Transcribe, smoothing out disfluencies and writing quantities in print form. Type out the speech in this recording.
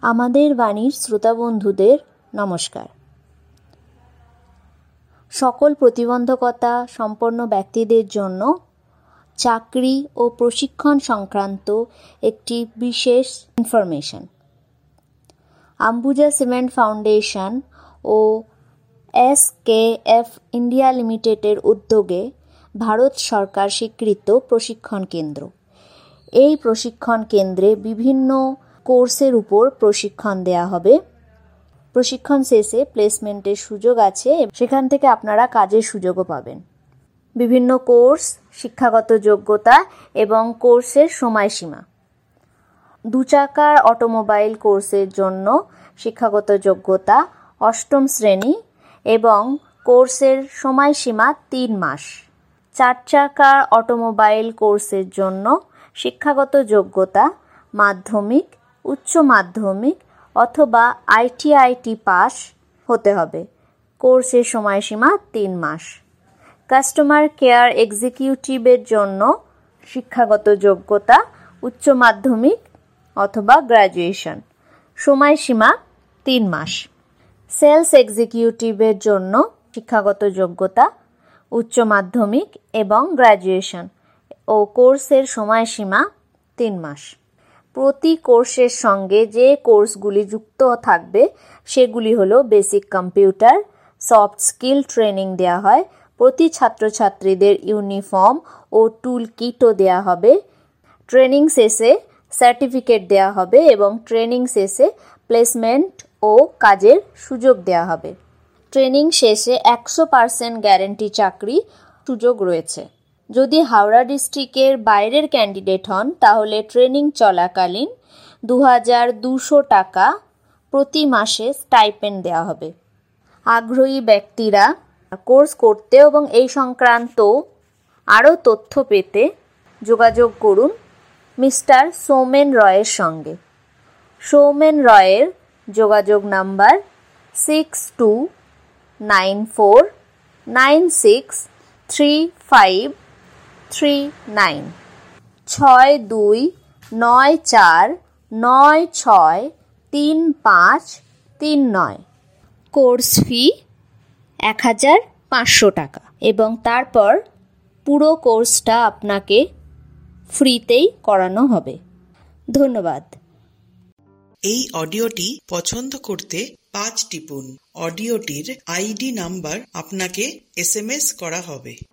আমাদের বাণীর শ্রোতা বন্ধুদের নমস্কার। সকল প্রতিবন্ধকতা সম্পন্ন ব্যক্তিদের জন্য চাকরি ও প্রশিক্ষণ সংক্রান্ত একটি বিশেষ ইনফরমেশন। আম্বুজা সিমেন্ট ফাউন্ডেশন ও SKF ইন্ডিয়া লিমিটেডের উদ্যোগে ভারত সরকার স্বীকৃত প্রশিক্ষণ কেন্দ্র। এই প্রশিক্ষণ কেন্দ্রে বিভিন্ন কোর্সের উপর প্রশিক্ষণ দেয়া হবে। প্রশিক্ষণ শেষে প্লেসমেন্টের সুযোগ আছে, সেখান থেকে আপনারা কাজের সুযোগও পাবেন। বিভিন্ন কোর্স, শিক্ষাগত যোগ্যতা এবং কোর্সের সময়সীমা। 2 চাকার অটোমোবাইল কোর্সের জন্য শিক্ষাগত যোগ্যতা 8ম শ্রেণী এবং কোর্সের সময়সীমা 3 মাস। 4 চাকার অটোমোবাইল কোর্সের জন্য শিক্ষাগত যোগ্যতা মাধ্যমিক, উচ্চ মাধ্যমিক অথবা ITIT পাস হতে হবে। কোর্সের সময়সীমা 3 মাস। কাস্টমার কেয়ার এক্সিকিউটিভের জন্য শিক্ষাগত যোগ্যতা উচ্চ মাধ্যমিক অথবা গ্র্যাজুয়েশন, সময়সীমা 3 মাস। সেলস এক্সিকিউটিভের জন্য শিক্ষাগত যোগ্যতা উচ্চ মাধ্যমিক এবং গ্র্যাজুয়েশন ও কোর্সের সময়সীমা 3 মাস। প্রতি কোর্সের সঙ্গে যে কোর্সগুলি যুক্ত থাকবে সেগুলি হলো basic computer, soft skill training দেওয়া হয়, প্রতি ছাত্রছাত্রীদের ইউনিফর্ম ও টুল কিটও দেওয়া হবে, ট্রেনিং শেষে সার্টিফিকেট দেওয়া হবে এবং ট্রেনিং শেষে প্লেসমেন্ট ও কাজের সুযোগ দেওয়া হবে। ট্রেনিং শেষে 100% গ্যারেন্টি চাকরি সুযোগ রয়েছে। যদি হাওড়া ডিস্ট্রিক্টের বাইরের ক্যান্ডিডেট হন তাহলে ট্রেনিং চলাকালীন 2200 টাকা প্রতি মাসে স্টাইপেন্ড দেওয়া হবে। আগ্রহী ব্যক্তিরা কোর্স করতে এবং এই সংক্রান্ত আরও তথ্য পেতে যোগাযোগ করুন মিস্টার সৌমেন রয়ের সঙ্গে। সৌমেন রয়ের যোগাযোগ নাম্বার 6294963539 6294963539। কোর্স ফি 1500 টাকা এবং তারপর পুরো কোর্সটা আপনাকে ফ্রিতেই করানো হবে। ধন্যবাদ। এই অডিওটি পছন্দ করতে 5 টিপুন। অডিওটির ID নাম্বার আপনাকে SMS করা হবে।